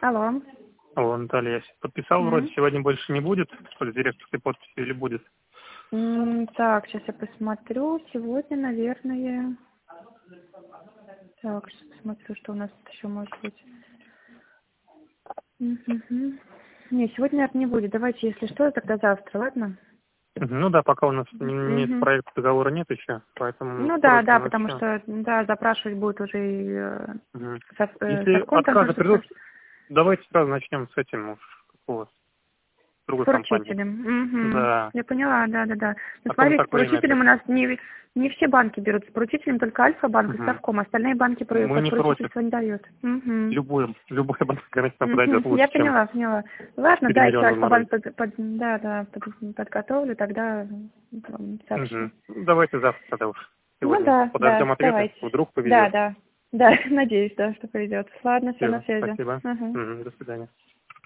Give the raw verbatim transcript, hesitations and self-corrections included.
Алло. Алло, Наталья, я подписал, вроде М. сегодня больше не будет, что ли, директорской подписи или будет? М, Так, сейчас я посмотрю. Сегодня, наверное... Так, сейчас посмотрю, что у нас тут еще может быть. Мгм. Не, сегодня, наверное, не будет. Давайте, если что, тогда завтра, ладно? Мгм. Ну да, пока у нас н- нет Мгм. проекта договора нет еще, поэтому Ну да, сроки у да, нас потому все. что, да, запрашивать будет уже и э, Мгм. со, э, Если совком там отказы тоже придут, спрашивать. давайте сразу начнем с этим уж, какого, с С другой компании. поручителем. Мгм. Да, Я поняла, да, да, да. Ну, а то мы смотрите, с так время поручителем опять. у нас не, не все банки берут. С поручителем только Альфа-банк и Мгм. Совком. Остальные банки про- Мы под не против. поручительство не дают. Мгм. Любой, любой банк гарантийно подойдет Мгм. Я лучше, чем поняла, поняла. Ладно, да, если перемиренный Альфа-банк морозец. под, под- да, да, под- подготовлю, тогда вам сообщу. Мгм. Ну, давайте завтра тогда уж. Ну Сегодня да, да, подождем ответа, давайте. вдруг Да, повезет. да. Да, надеюсь, да, что повезет. Ладно, все на Все, связи. спасибо. Ага. Мгм. До свидания.